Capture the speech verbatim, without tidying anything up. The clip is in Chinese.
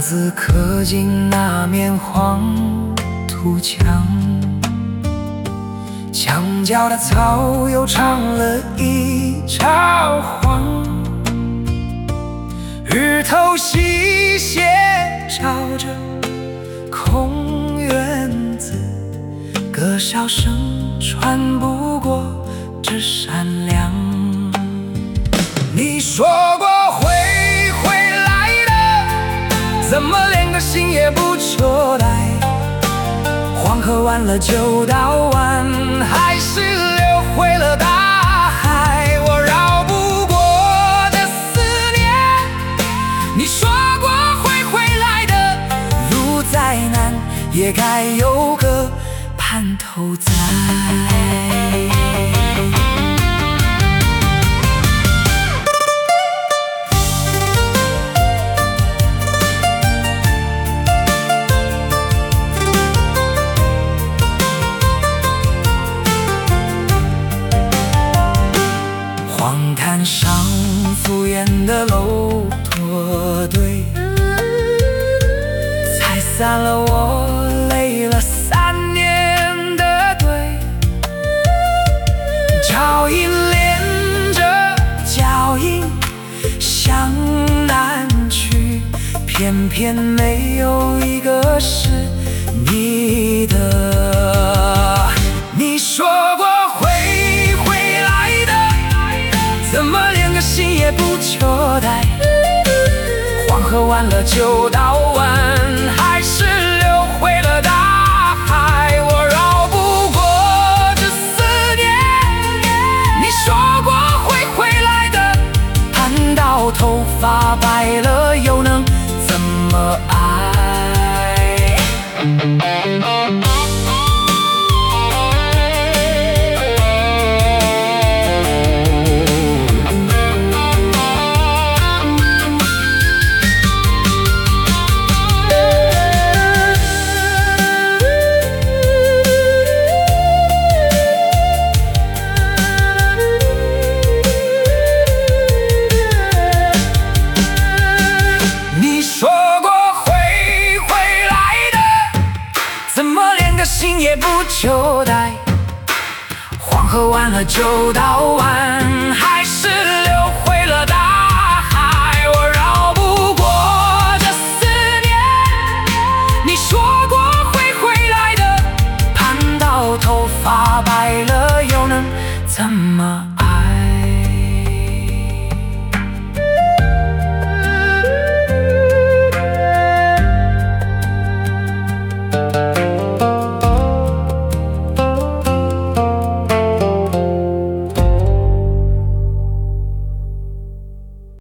字刻进那面黄土墙，墙角的草又长了一朝黄。日头西斜照着空院子，歌哨声穿不过这山梁。你说过会回来的，怎么连个信也不交代？黄河完了就到晚，还是流回了大海。我绕不过的思念，你说过会回来的，路再难也该有个盼头在。荒滩上敷衍的楼驼队，拆散了我累了三年的队。脚印连着脚印向南去，偏偏没有一个是你的。你说过怎么连个信也不交代？黄河完了就到晚，还是流回了大海。我绕不过这思念，你说过会回来的，盼到头发白了又能怎么爱？信也不交代，黄河完了就到晚，还是流回了大海。我绕不过这思念，你说过会回来的，盼到头发白了又能怎么